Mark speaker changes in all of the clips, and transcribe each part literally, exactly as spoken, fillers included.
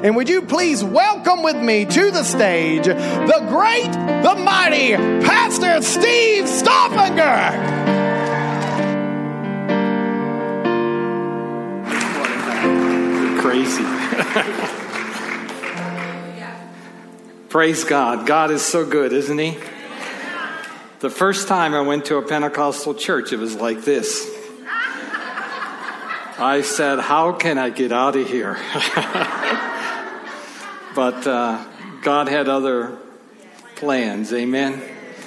Speaker 1: And would you please welcome with me to the stage the great, the mighty Pastor Steve Stoffinger.
Speaker 2: Crazy. Praise God. God is so good, isn't he? The first time I went to a Pentecostal church, it was like this. I said, how can I get out of here? But uh, God had other plans. Amen.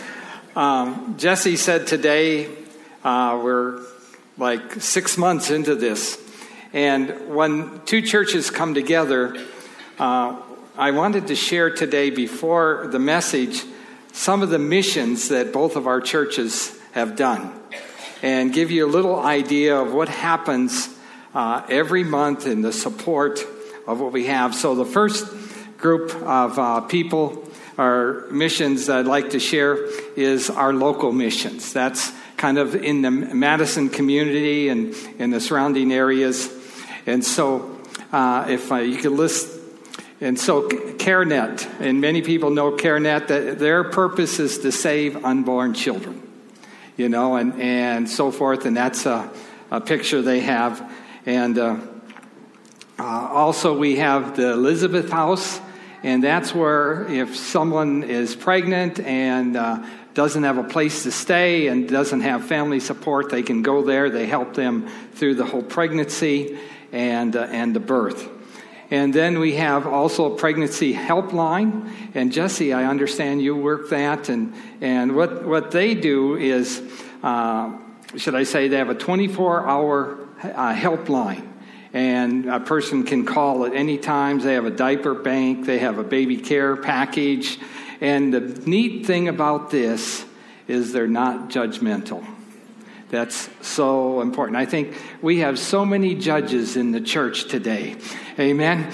Speaker 2: Um, Jesse said today, uh, we're like six months into this. And when two churches come together, uh, I wanted to share today before the message some of the missions that both of our churches have done and give you a little idea of what happens uh, every month and the support of what we have. So the first group of uh, people or missions that I'd like to share is our local missions. That's kind of in the Madison community and in the surrounding areas. And so, uh, if uh, you could list, and so CareNet, and many people know CareNet, that their purpose is to save unborn children, you know, and, and so forth. And that's a, a picture they have. And uh, uh, also we have the Elizabeth House, and that's where if someone is pregnant and uh, doesn't have a place to stay and doesn't have family support, they can go there. They help them through the whole pregnancy and uh, and the birth. And then we have also a pregnancy helpline. And Jesse, I understand you work that. And, and what, what they do is, uh, should I say, they have a twenty-four hour uh, helpline. And a person can call at any time. They have a diaper bank. They have a baby care package. And the neat thing about this is they're not judgmental. That's so important. I think we have so many judges in the church today. Amen.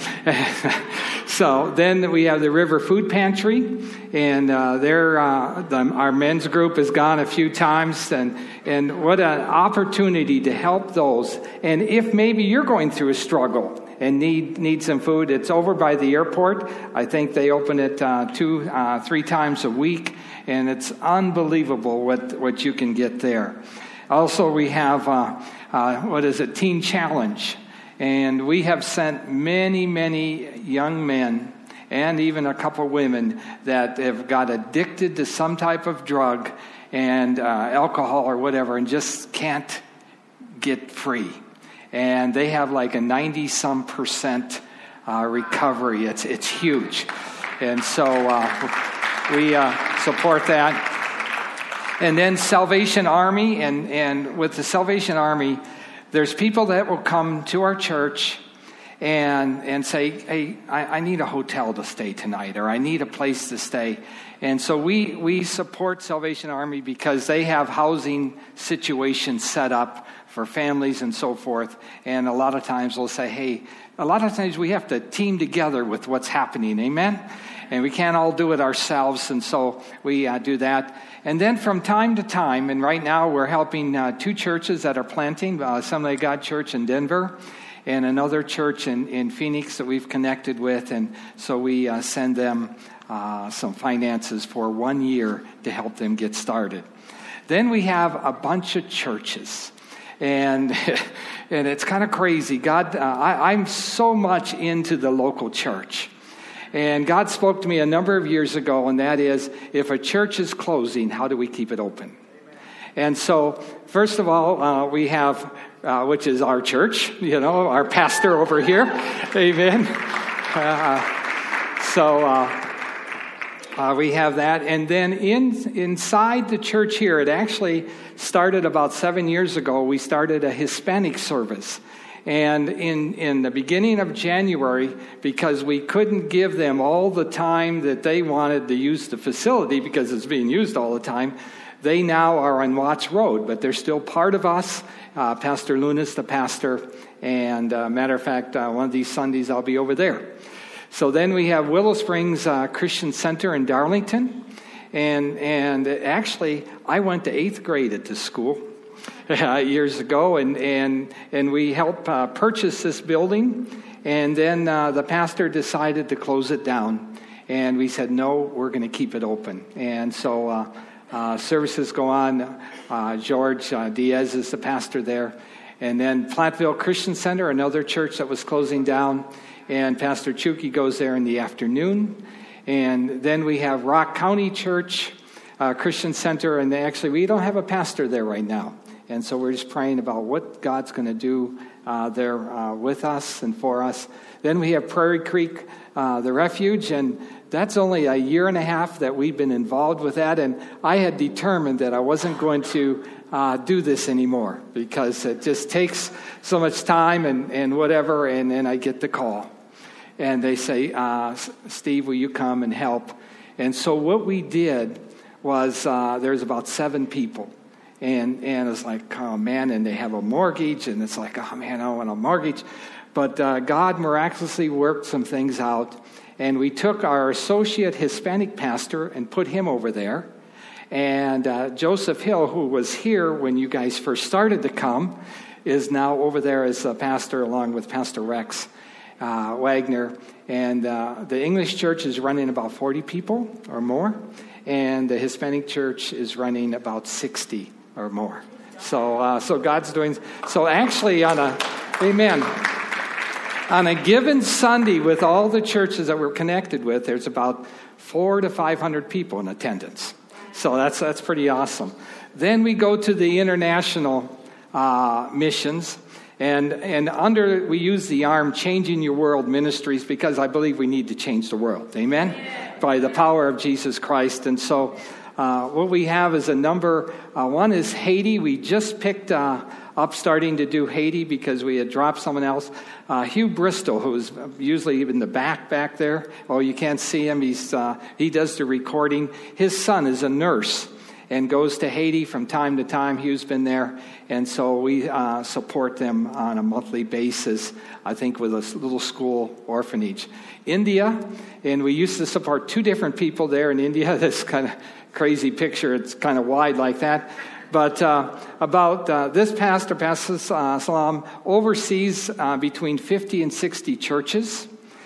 Speaker 2: So then we have the River Food Pantry, and uh, there uh, the, our men's group has gone a few times, and and what an opportunity to help those. And if maybe you're going through a struggle and need need some food, it's over by the airport. I think they open it uh, two, uh, three times a week, and it's unbelievable what what you can get there. Also, we have, uh, uh, what is it, Teen Challenge. And we have sent many, many young men and even a couple women that have got addicted to some type of drug and uh, alcohol or whatever and just can't get free. And they have like a ninety-some percent uh, recovery. It's, it's huge. And so uh, we uh, support that. And then Salvation Army, and, and with the Salvation Army, there's people that will come to our church and and say, hey, I, I need a hotel to stay tonight, or I need a place to stay. And so we, we support Salvation Army because they have housing situations set up for families and so forth. And a lot of times they'll say, hey, a lot of times we have to team together with what's happening, amen? And we can't all do it ourselves, and so we uh, do that. And then from time to time, and right now we're helping uh, two churches that are planting, uh, Assembly of God Church in Denver and another church in, in Phoenix that we've connected with. And so we uh, send them uh, some finances for one year to help them get started. Then we have a bunch of churches. And and it's kind of crazy. God, uh, I, I'm so much into the local church. And God spoke to me a number of years ago, and that is, if a church is closing, how do we keep it open? And so, first of all, uh, we have, uh, which is our church, you know, our pastor over here. Amen. Uh, so uh, uh, we have that. And then in inside the church here, it actually started about seven years ago. We started a Hispanic service. And in, in the beginning of January, because we couldn't give them all the time that they wanted to use the facility because it's being used all the time, they now are on Watts Road, but they're still part of us. Uh, Pastor Luna's the pastor, and uh, matter of fact, uh, one of these Sundays I'll be over there. So then we have Willow Springs uh, Christian Center in Darlington, and and actually I went to eighth grade at this school. Uh, years ago, and and and we helped uh, purchase this building, And then uh, the pastor decided to close it down. And we said, no, we're going to keep it open. And so uh, uh, services go on. Uh, George uh, Diaz is the pastor there. And then Platteville Christian Center, another church that was closing down. And Pastor Chuki goes there in the afternoon. And then we have Rock County Church uh, Christian Center. And they actually, we don't have a pastor there right now. And so we're just praying about what God's going to do uh, there uh, with us and for us. Then we have Prairie Creek, uh, the refuge, and that's only a year and a half that we've been involved with that. And I had determined that I wasn't going to uh, do this anymore because it just takes so much time and, and whatever. And then I get the call. And they say, uh, Steve, will you come and help? And so what we did was uh, there's about seven people. And and it's like, oh, man, and they have a mortgage. And it's like, oh, man, I don't want a mortgage. But uh, God miraculously worked some things out. And we took our associate Hispanic pastor and put him over there. And uh, Joseph Hill, who was here when you guys first started to come, is now over there as a pastor along with Pastor Rex uh, Wagner. And uh, the English church is running about forty people or more. And the Hispanic church is running about sixty or more. So uh, so God's doing... So actually on a... Amen. On a given Sunday with all the churches that we're connected with, there's about four to five hundred people in attendance. So that's that's pretty awesome. Then we go to the international uh, missions. And and under, we use the arm Changing Your World Ministries because I believe we need to change the world. Amen? By the power of Jesus Christ. And so uh, what we have is a number. Uh, one is Haiti. We just picked uh, up starting to do Haiti because we had dropped someone else. Uh, Hugh Bristol, who's usually in the back back there. Oh, you can't see him. He's uh, he does the recording. His son is a nurse and goes to Haiti from time to time. Hugh's been there. And so we uh, support them on a monthly basis, I think, with a little school orphanage. India, and we used to support two different people there in India. This kind of crazy picture. It's kind of wide like that. But uh, about uh, this pastor, Pastor uh, Salam, oversees uh, between fifty and sixty churches.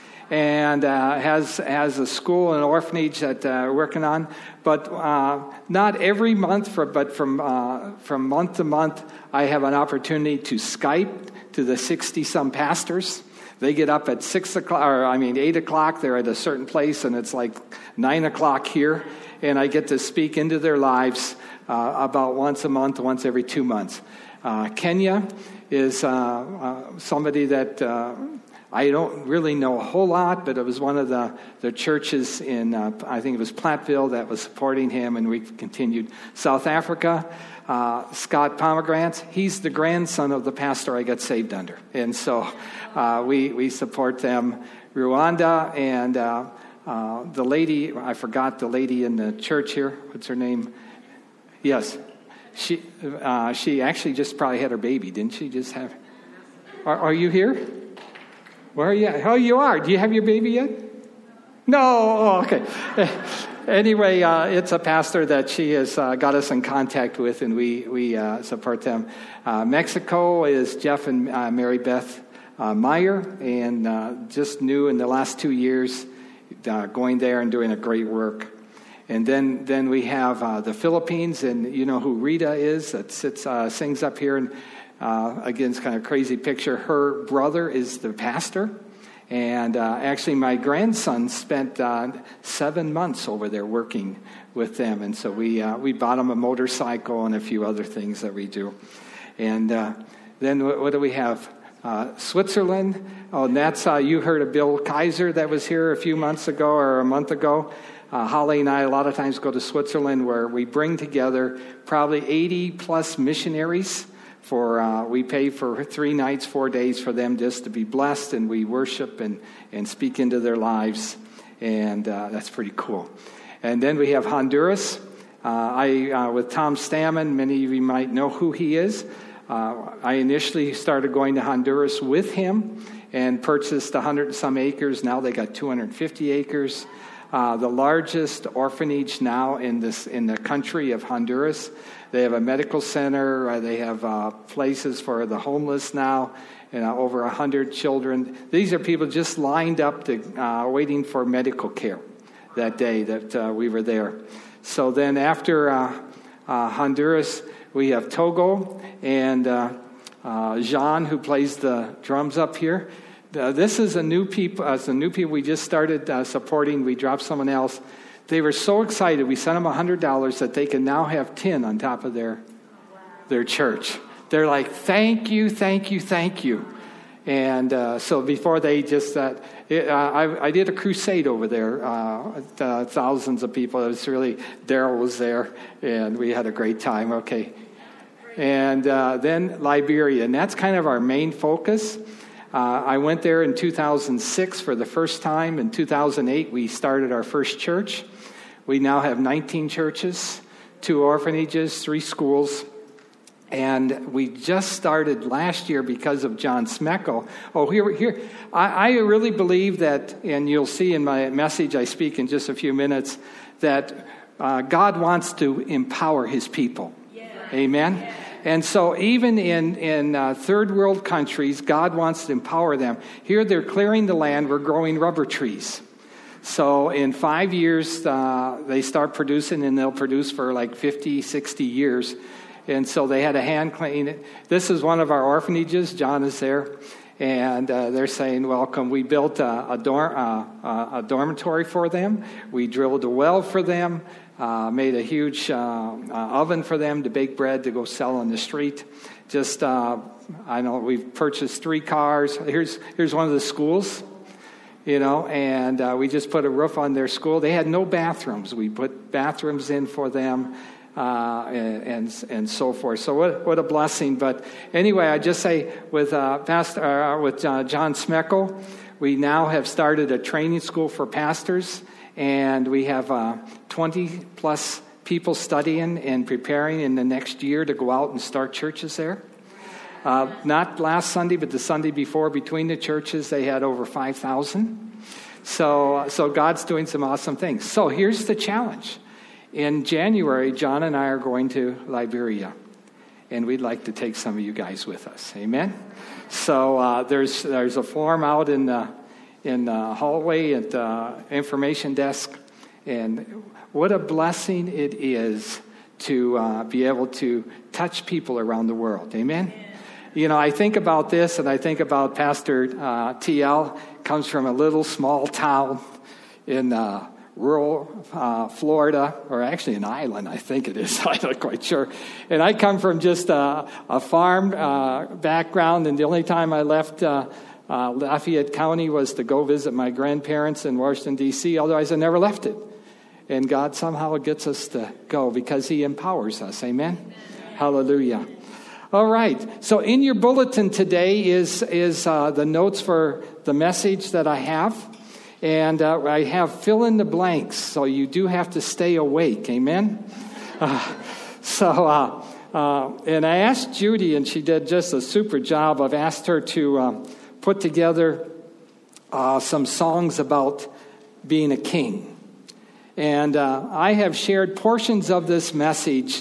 Speaker 2: And uh, has has a school and orphanage that uh, we're working on, but uh, not every month. For but from uh, from month to month, I have an opportunity to Skype to the sixty some pastors. They get up at six o'clock, or I mean eight o'clock. They're at a certain place, and it's like nine o'clock here, and I get to speak into their lives uh, about once a month, once every two months. Uh, Kenya is uh, uh, somebody that. Uh, I don't really know a whole lot, but it was one of the, the churches in, uh, I think it was Platteville, that was supporting him, and we continued. South Africa, uh, Scott Pomegranate, he's the grandson of the pastor I got saved under. And so uh, we, we support them. Rwanda, and uh, uh, the lady, I forgot the lady in the church here. What's her name? Yes. She, uh, she actually just probably had her baby, didn't she just have? Are, are you here? Where are you at? Oh, you are. Do you have your baby yet? No. Oh, okay. Anyway, uh, it's a pastor that she has uh, got us in contact with, and we we uh, support them. Uh, Mexico is Jeff and uh, Mary Beth uh, Meyer, and uh, just new in the last two years, uh, going there and doing a great work. And then then we have uh, the Philippines, and you know who Rita is that sits uh, sings up here and. Uh, again, it's kind of a crazy picture. Her brother is the pastor. And uh, actually, my grandson spent uh, seven months over there working with them. And so we uh, we bought him a motorcycle and a few other things that we do. And uh, then what, what do we have? Uh, Switzerland. Oh, and that's, uh, you heard of Bill Kaiser that was here a few months ago or a month ago. Uh, Holly and I a lot of times go to Switzerland where we bring together probably eighty plus missionaries. For uh, we pay for three nights, four days for them just to be blessed, and we worship and, and speak into their lives, and uh, that's pretty cool. And then we have Honduras. Uh, I uh, with Tom Stammen, many of you might know who he is. Uh, I initially started going to Honduras with him and purchased a hundred and some acres. Now they got two hundred fifty acres. Uh, the largest orphanage now in this in the country of Honduras. They have a medical center. Uh, they have uh, places for the homeless now, you know, over one hundred children. These are people just lined up to uh, waiting for medical care that day that uh, we were there. So then after uh, uh, Honduras, we have Togo and uh, uh, Jean, who plays the drums up here. Uh, this is a new people. Uh, it's a new people we just started uh, supporting. We dropped someone else. They were so excited. We sent them one hundred dollars that they can now have tin on top of their their church. They're like, thank you, thank you, thank you. And uh, so before they just, uh, it, uh, I, I did a crusade over there, uh, uh, thousands of people. It was really, Daryl was there, and we had a great time. Okay. And uh, then Liberia, and that's kind of our main focus. Uh, I went there in two thousand six for the first time. In two thousand eight, we started our first church. We now have nineteen churches, two orphanages, three schools. And we just started last year because of John Smeckel. Oh, here, here. I, I really believe that, and you'll see in my message I speak in just a few minutes, that uh, God wants to empower his people. Yeah. Amen? Yeah. And so even in, in uh, third world countries, God wants to empower them. Here they're clearing the land. We're growing rubber trees. So in five years, uh, they start producing, and they'll produce for like fifty, sixty years. And so they had a hand clean it. This is one of our orphanages. John is there. And uh, they're saying, welcome. We built a, a, dorm, uh, a dormitory for them. We drilled a well for them. Uh, made a huge uh, uh, oven for them to bake bread to go sell on the street. Just, uh, I know, we've purchased three cars. Here's here's one of the schools, you know, and uh, we just put a roof on their school. They had no bathrooms. We put bathrooms in for them. Uh, and, and and so forth. So what what a blessing. But anyway, I just say with uh, Pastor uh, with uh, John Smeckel, we now have started a training school for pastors, and we have uh, twenty plus people studying and preparing in the next year to go out and start churches there. Uh, not last Sunday, but the Sunday before, between the churches, they had over five thousand. So so God's doing some awesome things. So here's the challenge. In January, John and I are going to Liberia, and we'd like to take some of you guys with us. Amen? So uh, there's there's a form out in the, in the hallway at the information desk, and what a blessing it is to uh, be able to touch people around the world. Amen? You know, I think about this, and I think about Pastor uh, T L, comes from a little small town in uh rural uh, Florida, or actually an island, I think it is. I'm not quite sure. And I come from just a, a farm uh, background, and the only time I left uh, uh, Lafayette County was to go visit my grandparents in Washington, D C Otherwise, I never left it. And God somehow gets us to go because he empowers us. Amen? Amen. Hallelujah. All right. So in your bulletin today is, is uh, the notes for the message that I have. And uh, I have fill in the blanks, so you do have to stay awake. Amen? Uh, so, uh, uh, and I asked Judy, and she did just a super job. I've asked her to uh, put together uh, some songs about being a king. And uh, I have shared portions of this message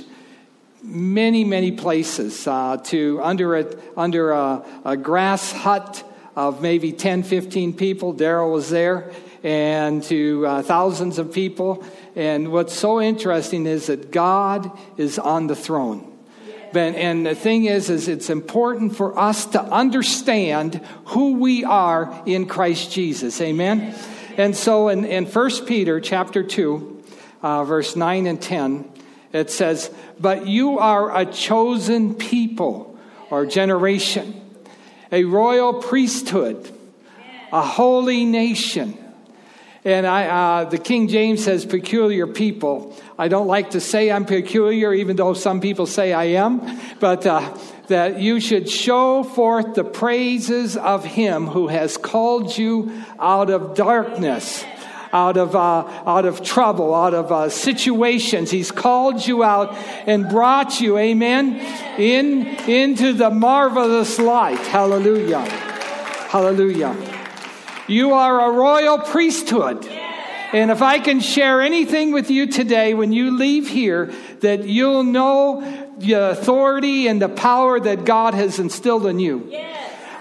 Speaker 2: many, many places uh, to under a, under a, a grass hut of maybe ten, fifteen people. Daryl was there, and to uh, thousands of people. And what's so interesting is that God is on the throne. But, and the thing is, is it's important for us to understand who we are in Christ Jesus. Amen? And so in, in First Peter chapter two, uh, verse nine and ten, it says, "But you are a chosen people," or generation, "a royal priesthood, a holy nation." And I, uh, the King James says peculiar people. I don't like to say I'm peculiar, even though some people say I am. But uh, that you should show forth the praises of him who has called you out of darkness, out of uh, out of trouble, out of uh, situations. He's called you out and brought you, amen, in into the marvelous light. Hallelujah. Hallelujah. You are a royal priesthood. And if I can share anything with you today when you leave here, that you'll know the authority and the power that God has instilled in you.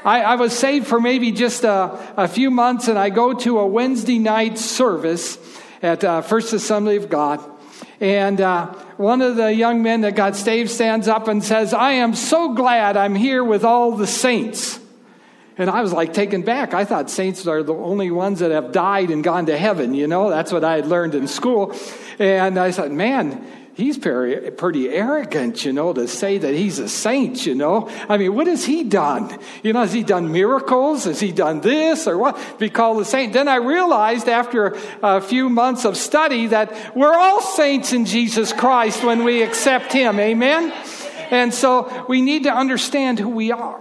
Speaker 2: I, I was saved for maybe just a, a few months, and I go to a Wednesday night service at uh, First Assembly of God. And uh, one of the young men that got saved stands up and says, "I am so glad I'm here with all the saints." And I was like taken back. I thought saints are the only ones that have died and gone to heaven. You know, that's what I had learned in school. And I thought, man, he's pretty, pretty arrogant, you know, to say that he's a saint, you know. I mean, what has he done? You know, has he done miracles? Has he done this or what? Be called a saint. Then I realized after a few months of study that we're all saints in Jesus Christ when we accept him. Amen? And so we need to understand who we are.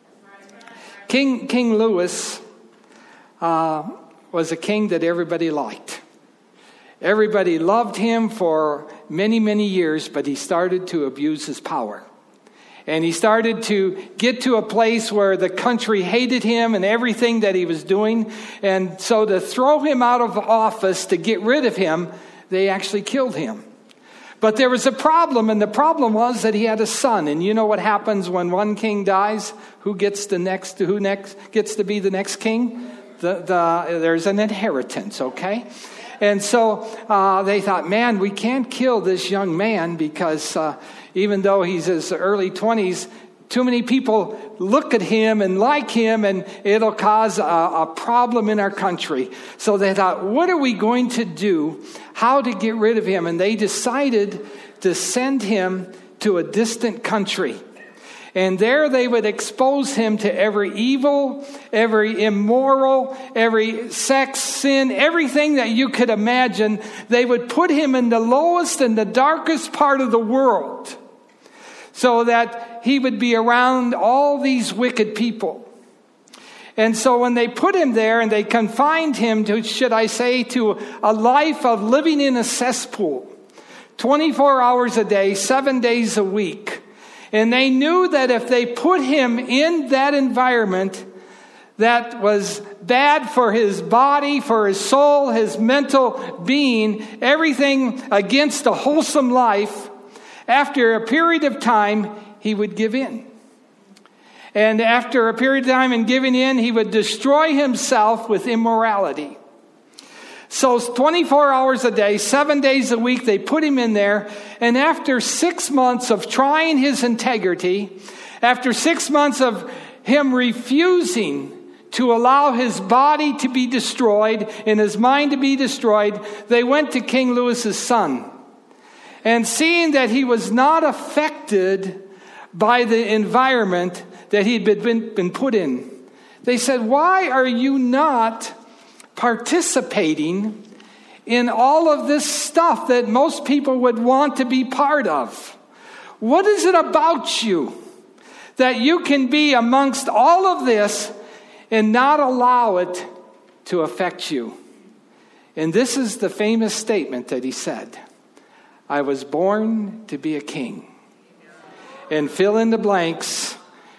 Speaker 2: King King Louis uh, was a king that everybody liked. Everybody loved him for many, many years, but he started to abuse his power. And he started to get to a place where the country hated him and everything that he was doing. And so to throw him out of office, to get rid of him, they actually killed him. But there was a problem, and the problem was that he had a son. And you know what happens when one king dies? Who gets the next? Who next gets to be the next king? The, the, there's an inheritance, okay? And so uh, they thought, man, we can't kill this young man because uh, even though he's his early twenties, too many people look at him and like him, and it'll cause a, a problem in our country. So they thought, what are we going to do? How to get rid of him? And they decided to send him to a distant country. And there they would expose him to every evil, every immoral, every sex, sin, everything that you could imagine. They would put him in the lowest and the darkest part of the world, so that he would be around all these wicked people. And so when they put him there and they confined him to, should I say, to a life of living in a cesspool, twenty-four hours a day, seven days a week. And they knew that if they put him in that environment that was bad for his body, for his soul, his mental being, everything against a wholesome life, after a period of time, he would give in. And after a period of time in giving in, he would destroy himself with immorality. So twenty-four hours a day, seven days a week, they put him in there. And after six months of trying his integrity, after six months of him refusing to allow his body to be destroyed and his mind to be destroyed, they went to King Louis's son. And seeing that he was not affected by the environment that he'd been, been put in, they said, "Why are you not participating in all of this stuff that most people would want to be part of? What is it about you that you can be amongst all of this and not allow it to affect you?" And this is the famous statement that he said: "I was born to be a king." And fill in the blanks,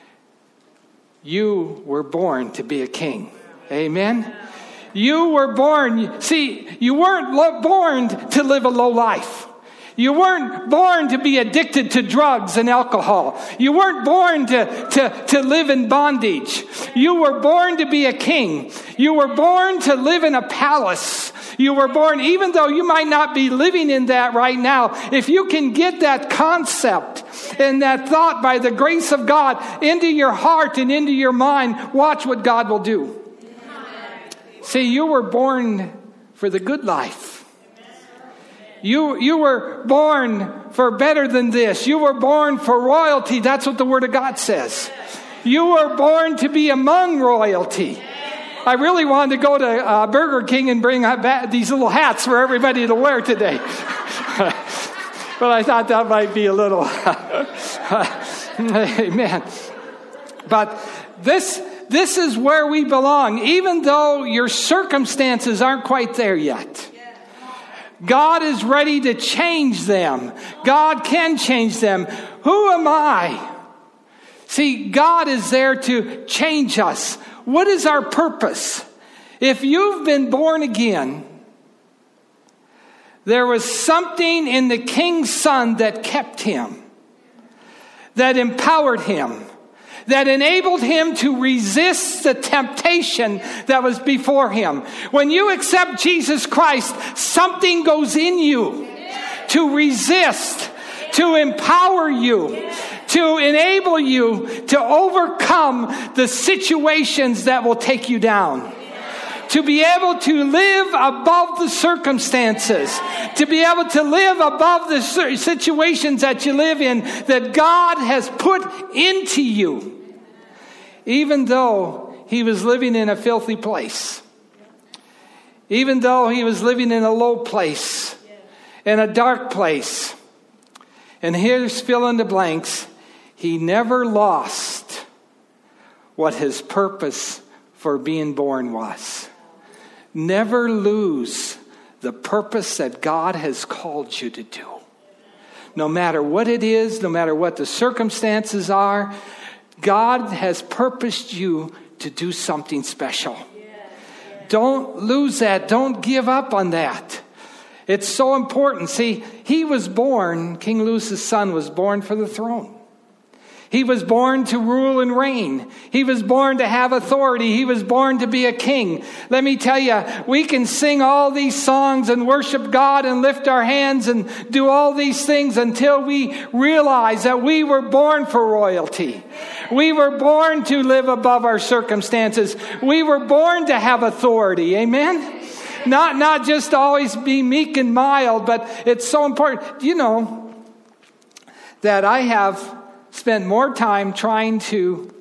Speaker 2: you were born to be a king. Amen? You were born, see, you weren't lo- born to live a low life. You weren't born to be addicted to drugs and alcohol. You weren't born to, to, to live in bondage. You were born to be a king. You were born to live in a palace. You were born, even though you might not be living in that right now, if you can get that concept and that thought by the grace of God into your heart and into your mind, watch what God will do. See, you were born for the good life. You, you were born for better than this. You were born for royalty. That's what the Word of God says. You were born to be among royalty. I really wanted to go to uh, Burger King and bring these little hats for everybody to wear today. But I thought that might be a little... Amen. But this, this is where we belong, even though your circumstances aren't quite there yet. God is ready to change them. God can change them. Who am I? See, God is there to change us. What is our purpose? If you've been born again, there was something in the king's son that kept him, that empowered him, that enabled him to resist the temptation that was before him. When you accept Jesus Christ, something goes in you to resist, to empower you, to enable you to overcome the situations that will take you down. To be able to live above the circumstances, to be able to live above the situations that you live in, that God has put into you, even though he was living in a filthy place, even though he was living in a low place, in a dark place. And here's fill in the blanks. He never lost what his purpose for being born was. Never lose the purpose that God has called you to do. No matter what it is, no matter what the circumstances are, God has purposed you to do something special. Don't lose that. Don't give up on that. It's so important. See, he was born, King Louis's son was born for the throne. He was born to rule and reign. He was born to have authority. He was born to be a king. Let me tell you, we can sing all these songs and worship God and lift our hands and do all these things until we realize that we were born for royalty. We were born to live above our circumstances. We were born to have authority. Amen? Not, not just always be meek and mild, but it's so important. You know that I have spent more time trying to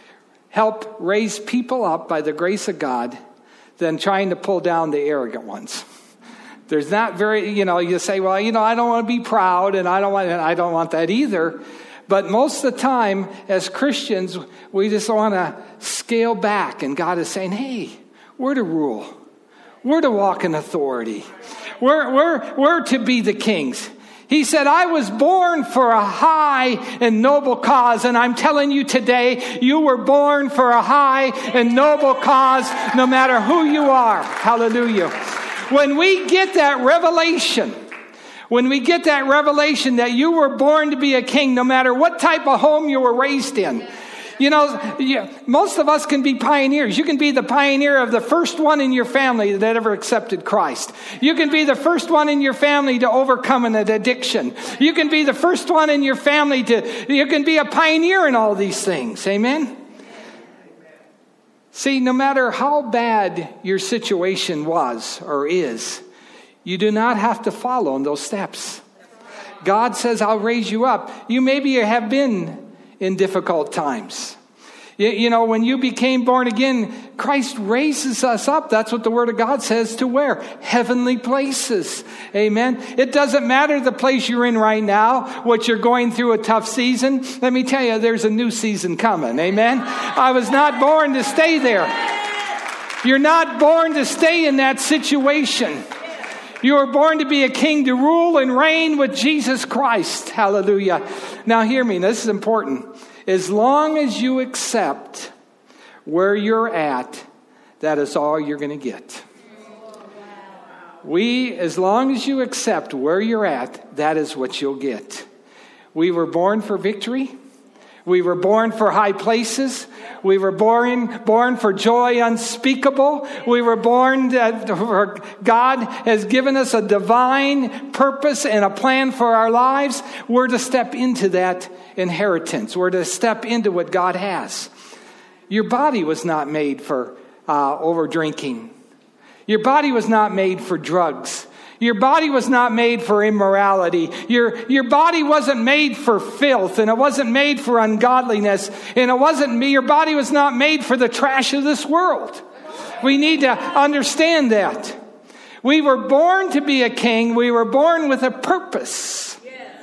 Speaker 2: help raise people up by the grace of God than trying to pull down the arrogant ones. There's not very, you know, you say, well, you know, I don't want to be proud and I don't want, and I don't want that either. But most of the time as Christians, we just want to scale back, and God is saying, hey, we're to rule. We're to walk in authority. We're, we're, we're to be the kings. He said, I was born for a high and noble cause. And I'm telling you today, you were born for a high and noble cause, no matter who you are. Hallelujah. When we get that revelation, when we get that revelation that you were born to be a king, no matter what type of home you were raised in. You know, you, most of us can be pioneers. You can be the pioneer of the first one in your family that ever accepted Christ. You can be the first one in your family to overcome an addiction. You can be the first one in your family to, you can be a pioneer in all these things. Amen? See, no matter how bad your situation was or is, you do not have to follow in those steps. God says, I'll raise you up. You maybe have been in difficult times. You, you know, when you became born again, Christ raises us up. That's what the Word of God says, to where? Heavenly places. Amen. It doesn't matter the place you're in right now, what you're going through a tough season. Let me tell you, there's a new season coming. Amen. I was not born to stay there. You're not born to stay in that situation. You were born to be a king, to rule and reign with Jesus Christ. Hallelujah. Now hear me. This is important. As long as you accept where you're at, that is all you're going to get. We, as long as you accept where you're at, that is what you'll get. We were born for victory. We were born for high places. We were born, born for joy unspeakable. We were born that for God has given us a divine purpose and a plan for our lives. We're to step into that inheritance. We're to step into what God has. Your body was not made for uh, over drinking. Your body was not made for drugs. Your body was not made for immorality. Your, your body wasn't made for filth, and it wasn't made for ungodliness, and it wasn't me. Your body was not made for the trash of this world. We need to understand that. We were born to be a king. We were born with a purpose.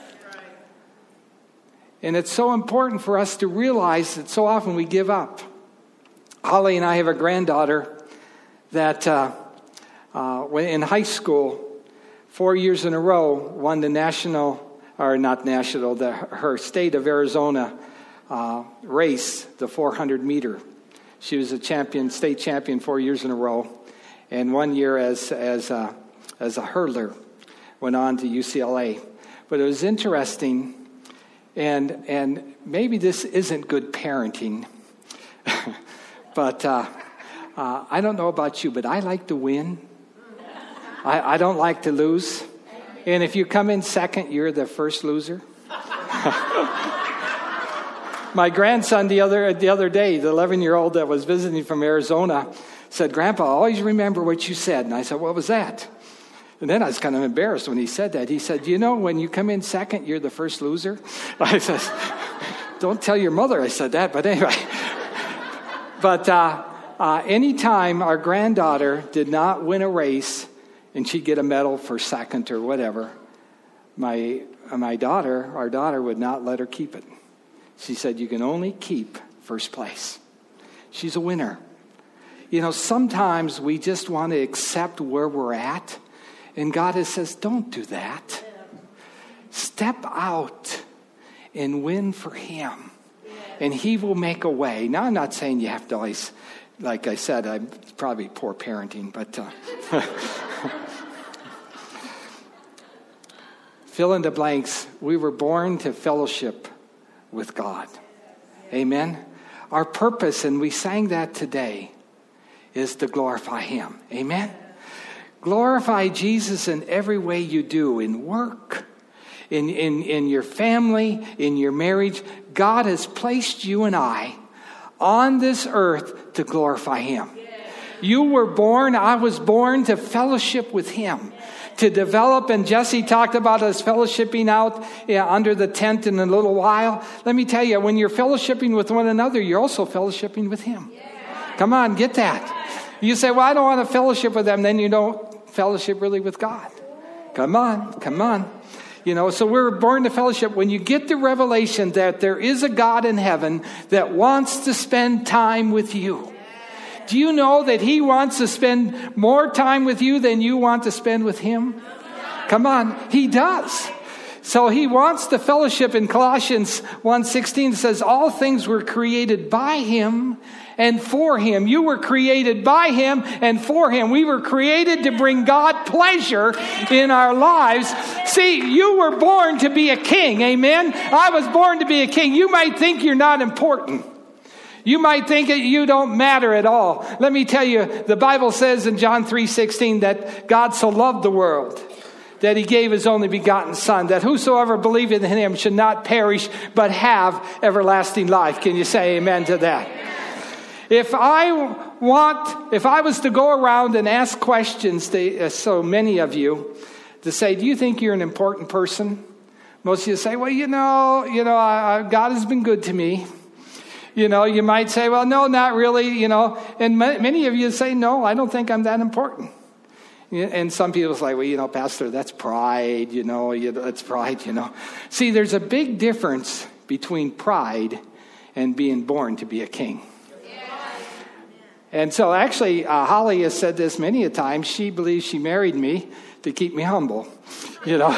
Speaker 2: And it's so important for us to realize that so often we give up. Holly and I have a granddaughter that uh, uh, in high school, four years in a row, won the national, or not national, the, her state of Arizona uh, race, the four hundred meter. She was a champion, state champion four years in a row. And one year as, as, a, as a hurdler, went on to U C L A. But it was interesting, and, and maybe this isn't good parenting, but uh, uh, I don't know about you, but I like to win. I, I don't like to lose. And if you come in second, you're the first loser. My grandson the other the other day, the eleven-year-old that was visiting from Arizona, said, "Grandpa, I always remember what you said." And I said, "What was that?" And then I was kind of embarrassed when he said that. He said, "You know, when you come in second, you're the first loser." I said, "Don't tell your mother I said that," but anyway. But uh, uh, anytime our granddaughter did not win a race and she'd get a medal for second or whatever, my my daughter, our daughter, would not let her keep it. She said, "You can only keep first place." She's a winner. You know, sometimes we just want to accept where we're at. And God has says, don't do that. Step out and win for him. And he will make a way. Now, I'm not saying you have to always, like I said, I'm probably poor parenting, but uh, fill in the blanks. We were born to fellowship with God. Amen. Our purpose, and we sang that today, is to glorify him. Amen. Glorify Jesus in every way you do, in work, in, in, in your family, in your marriage. God has placed you and I on this earth to glorify him. You were born, I was born to fellowship with him, to develop, and Jesse talked about us fellowshipping out yeah, under the tent in a little while. Let me tell you, when you're fellowshipping with one another, you're also fellowshipping with him. Come on, get that. You say, well, I don't want to fellowship with them. Then you don't fellowship really with God. Come on, come on. You know, so we're born to fellowship. When you get the revelation that there is a God in heaven that wants to spend time with you. Do you know that he wants to spend more time with you than you want to spend with him? Come on, he does. So he wants the fellowship. In Colossians one sixteen says, all things were created by him and for him. You were created by him and for him. We were created to bring God pleasure in our lives. See, you were born to be a king. Amen. I was born to be a king. You might think you're not important. You might think that you don't matter at all. Let me tell you, the Bible says in John three sixteen that God so loved the world that he gave his only begotten son, that whosoever believeth in him should not perish, but have everlasting life. Can you say amen to that? If I want, if I was to go around and ask questions to uh, so many of you, to say, do you think you're an important person? Most of you say, well, you know, you know, I, I, God has been good to me. You know, you might say, well, no, not really, you know. And ma- many of you say, no, I don't think I'm that important. And some people say, well, you know, Pastor, that's pride, you know, that's pride, you know. See, there's a big difference between pride and being born to be a king. And so actually, uh, Holly has said this many a time. She believes she married me to keep me humble, you know.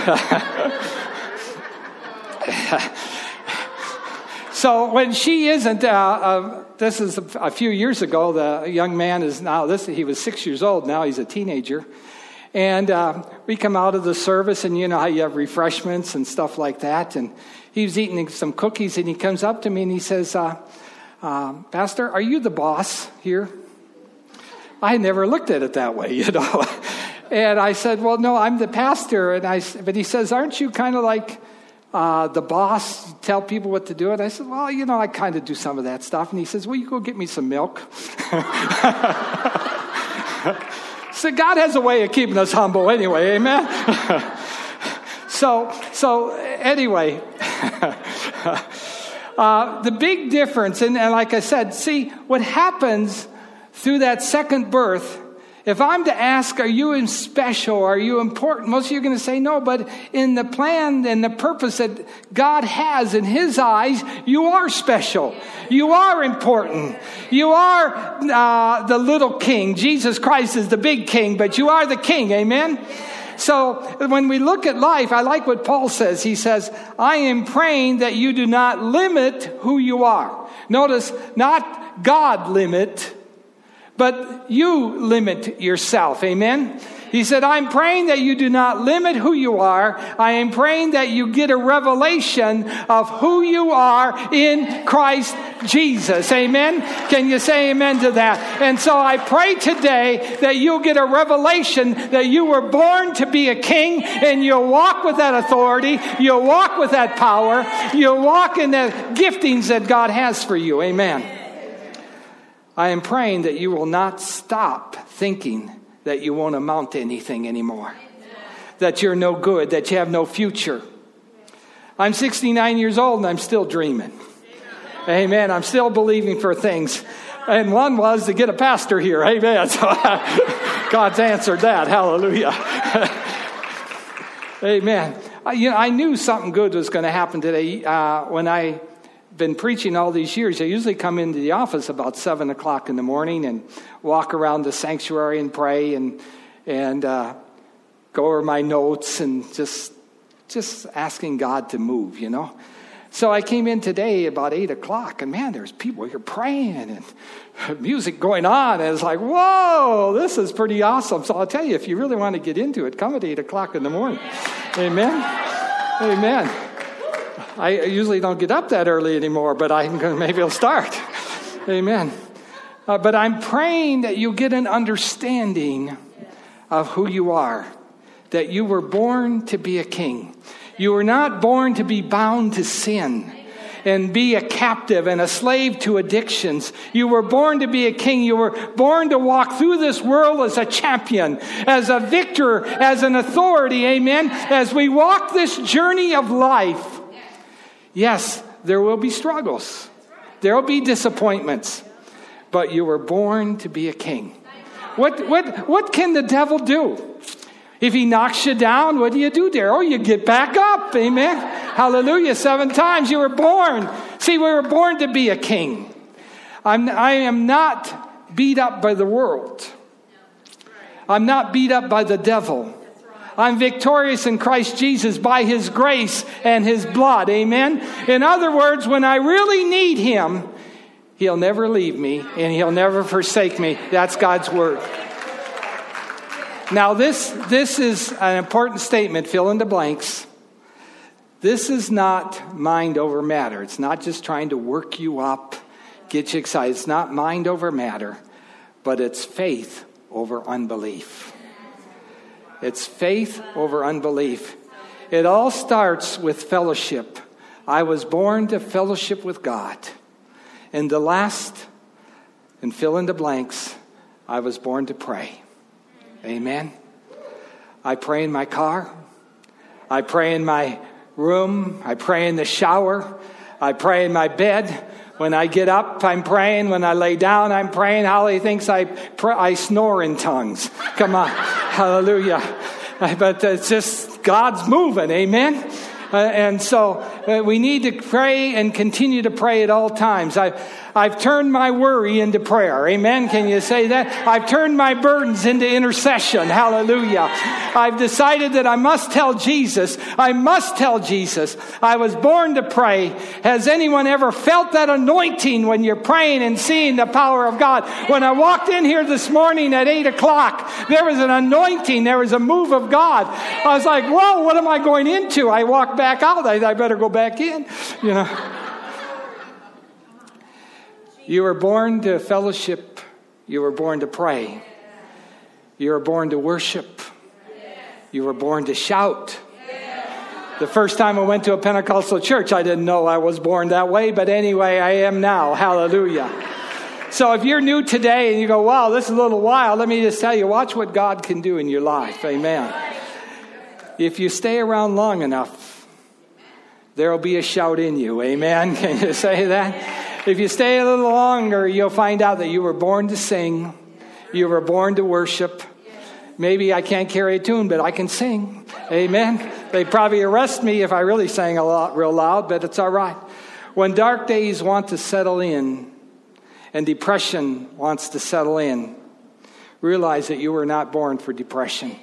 Speaker 2: So when she isn't, uh, uh, this is a, a few years ago, the young man is now, this he was six years old, now he's a teenager. And uh, we come out of the service, and you know how you have refreshments and stuff like that. And he was eating some cookies, and he comes up to me and he says, uh, uh, Pastor, are you the boss here? I had never looked at it that way, you know. And I said, well, no, I'm the pastor. And I, but he says, aren't you kind of like uh, the boss, you tell people what to do? And I said, well, you know, I kind of do some of that stuff. And he says, well, you go get me some milk. So God has a way of keeping us humble anyway, amen? so, so anyway, uh, the big difference, and, and like I said, see, what happens through that second birth, if I'm to ask, are you special, are you important? Most of you are going to say no, but in the plan and the purpose that God has in his eyes, you are special. You are important. You are uh, the little king. Jesus Christ is the big king, but you are the king, amen? So when we look at life, I like what Paul says. He says, I am praying that you do not limit who you are. Notice, not God limit, but you limit yourself, amen? He said, I'm praying that you do not limit who you are. I am praying that you get a revelation of who you are in Christ Jesus. Amen? Can you say amen to that? And so I pray today that you'll get a revelation that you were born to be a king, and you'll walk with that authority. You'll walk with that power. You'll walk in the giftings that God has for you. Amen. I am praying that you will not stop thinking that you won't amount to anything anymore, that you're no good, that you have no future. I'm sixty-nine years old and I'm still dreaming. Amen. I'm still believing for things. And one was to get a pastor here. Amen. So God's answered that. Hallelujah. Amen. I, you know, I knew something good was going to happen today. Uh, when I been preaching all these years, I usually come into the office about seven o'clock in the morning and walk around the sanctuary and pray and and uh, go over my notes and just just asking God to move, you know. So I came in today about eight o'clock, and man, there's people here praying and music going on, and it's like, whoa, this is pretty awesome. So I'll tell you, if you really want to get into it, come at eight o'clock in the morning. Amen. Amen. I usually don't get up that early anymore, but I'm going to, maybe I'll start. Amen. Uh, but I'm praying that you get an understanding of who you are, that you were born to be a king. You were not born to be bound to sin and be a captive and a slave to addictions. You were born to be a king. You were born to walk through this world as a champion, as a victor, as an authority. Amen. As we walk this journey of life, yes, there will be struggles. There will be disappointments. But you were born to be a king. What, what, what can the devil do? If he knocks you down, what do you do there? Oh, you get back up. Amen. Hallelujah. Seven times you were born. See, we were born to be a king. I'm, I am not beat up by the world. I'm not beat up by the devil. I'm victorious in Christ Jesus by his grace and his blood. Amen. In other words, when I really need him, he'll never leave me and he'll never forsake me. That's God's word. Now, this, this is an important statement. Fill in the blanks. This is not mind over matter. It's not just trying to work you up, get you excited. It's not mind over matter, but it's faith over unbelief. It's faith over unbelief. It all starts with fellowship. I was born to fellowship with God. And the last, and fill in the blanks, I was born to pray. Amen. I pray in my car. I pray in my room. I pray in the shower. I pray in my bed. When I get up, I'm praying. When I lay down, I'm praying. Holly thinks I pray, I snore in tongues. Come on. Hallelujah. But it's just God's moving. Amen. Uh, and so uh, we need to pray and continue to pray at all times. I, I've turned my worry into prayer. Amen. Can you say that? I've turned my burdens into intercession. Hallelujah. I've decided that I must tell Jesus. I must tell Jesus. I was born to pray. Has anyone ever felt that anointing when you're praying and seeing the power of God? When I walked in here this morning at eight o'clock, there was an anointing. There was a move of God. I was like, whoa, what am I going into? I walked back out. I, I better go back in. You know. You were born to fellowship. You were born to pray. You were born to worship. You were born to shout. The first time I went to a Pentecostal church, I didn't know I was born that way, but anyway, I am now. Hallelujah. So if you're new today and you go, wow, this is a little wild, let me just tell you, watch what God can do in your life. Amen. If you stay around long enough, there will be a shout in you. Amen. Can you say that? If you stay a little longer, you'll find out that you were born to sing. You were born to worship. Maybe I can't carry a tune, but I can sing. Amen. They'd probably arrest me if I really sang a lot real loud, but it's all right. When dark days want to settle in and depression wants to settle in, realize that you were not born for depression.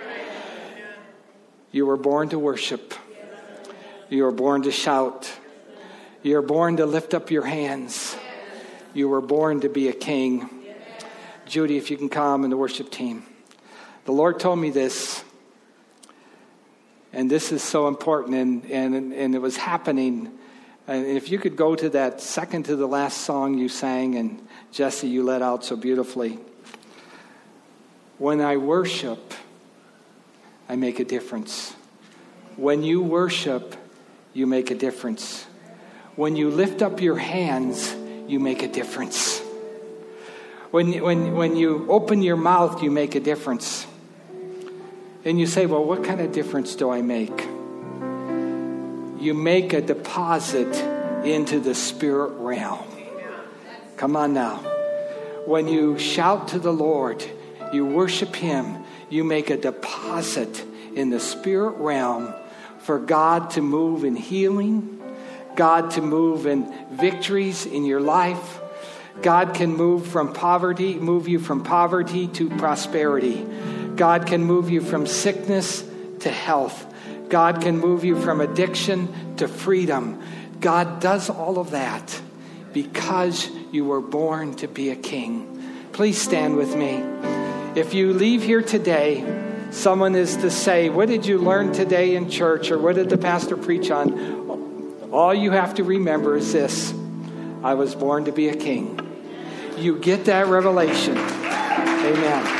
Speaker 2: You were born to worship. You were born to shout. You were born to lift up your hands. You were born to be a king. Judy, if you can come, and the worship team. The Lord told me this, and this is so important, and, and, and it was happening. And if you could go to that second to the last song you sang, and Jesse, you led out so beautifully. When I worship, I make a difference. When you worship, you make a difference. When you lift up your hands, you make a difference. When, when, when you open your mouth, you make a difference. And you say, well, what kind of difference do I make? You make a deposit into the spirit realm. Come on now. When you shout to the Lord, you worship him, you make a deposit in the spirit realm for God to move in healing, God to move in victories in your life. God can move from poverty, move you from poverty to prosperity. God can move you from sickness to health. God can move you from addiction to freedom. God does all of that because you were born to be a king. Please stand with me. If you leave here today, someone is to say, what did you learn today in church, or what did the pastor preach on? All you have to remember is this: I was born to be a king. You get that revelation. Amen.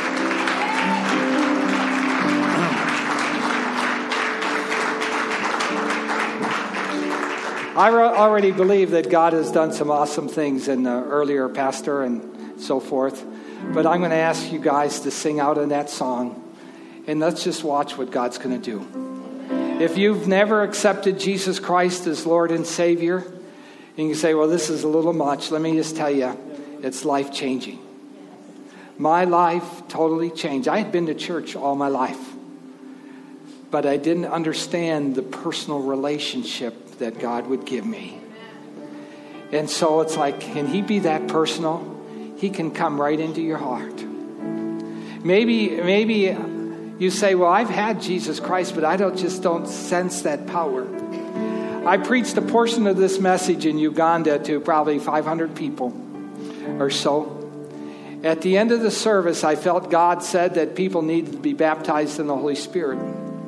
Speaker 2: I already believe that God has done some awesome things in the earlier pastor and so forth. But I'm going to ask you guys to sing out in that song. And let's just watch what God's going to do. If you've never accepted Jesus Christ as Lord and Savior, and you say, well, this is a little much, let me just tell you, it's life-changing. My life totally changed. I had been to church all my life, but I didn't understand the personal relationship that God would give me. And so it's like, can he be that personal? He can come right into your heart. Maybe, maybe you say, well, I've had Jesus Christ, but I don't just don't sense that power. I preached a portion of this message in Uganda to probably five hundred people or so. At the end of the service, I felt God said that people needed to be baptized in the Holy Spirit.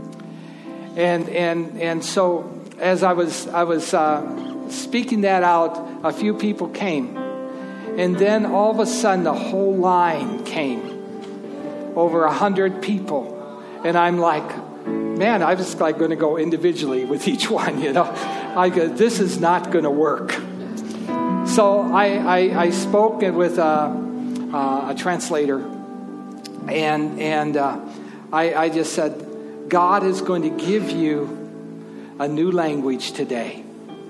Speaker 2: And and and so as I was I was uh, speaking that out, a few people came. And then all of a sudden, the whole line came. Over a hundred people. And I'm like, man, I was like going to go individually with each one, you know. I go, this is not going to work. So I, I, I spoke with a, a translator. And, and uh, I, I just said, God is going to give you a new language today.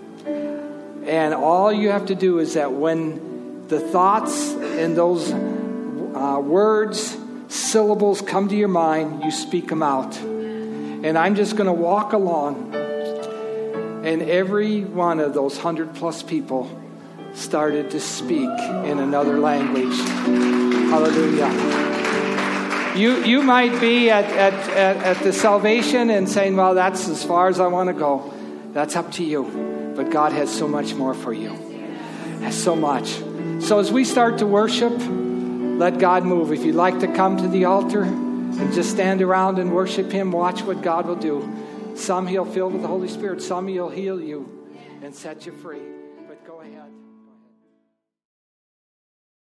Speaker 2: And all you have to do is that when the thoughts and those uh, words, syllables come to your mind, you speak them out. And I'm just going to walk along. And every one of those hundred plus people started to speak in another language. Hallelujah. You you might be at, at, at, at the salvation and saying, well, that's as far as I want to go. That's up to you. But God has so much more for you. Has so much. So as we start to worship, let God move. If you'd like to come to the altar and just stand around and worship him, watch what God will do. Some he'll fill with the Holy Spirit. Some he'll heal you and set you free.